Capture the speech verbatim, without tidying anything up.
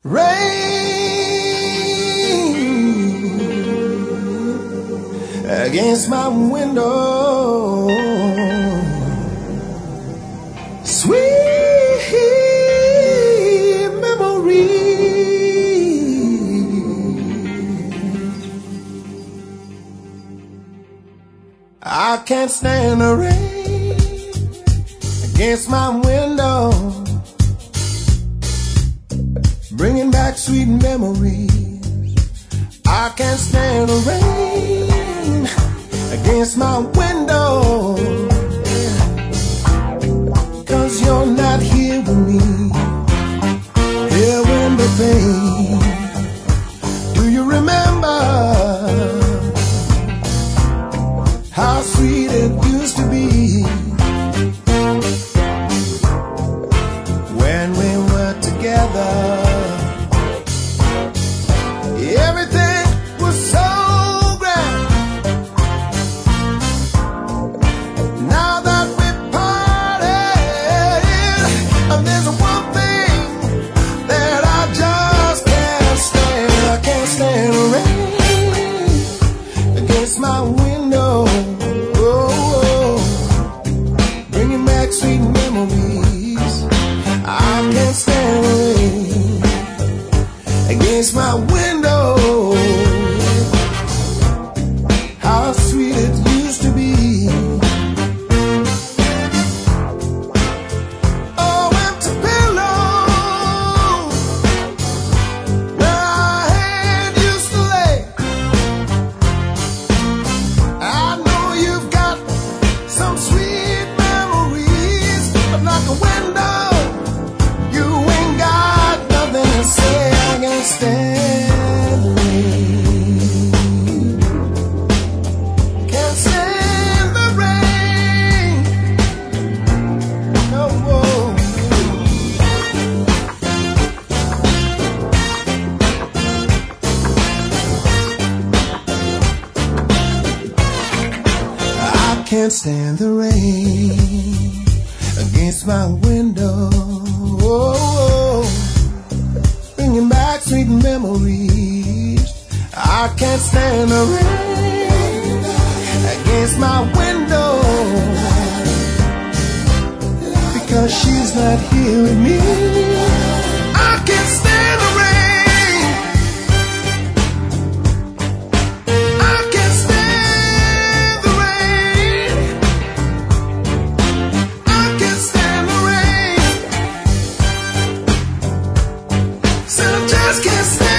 Rain against my window, sweet memory. I can't stand the rain against my window, bringing back sweet memories. I can't stand the rain against my window, 'cause you're not here with me, here in the pain. Do you remember how sweet it used to be when we were together? Everything was so grand. Now that we're parted, and there's one thing that I just can't stand. I can't stand the rain against my window, oh, bringing back sweet memories. I can't stand the rain against my window, how sweet it used to be. Oh, empty pillows where our head used to lay. I know you've got some sweet memories, but like a window, you ain't got nothing to say. I can't stand the rain, can't stand the rain, no more. I can't stand the rain against my window, oh, bringing back sweet memories. I can't stand the rain against my window, because she's not here with me. I can't stand the rain, I can't stand the rain, I can't stand the rain. Said I just can't stand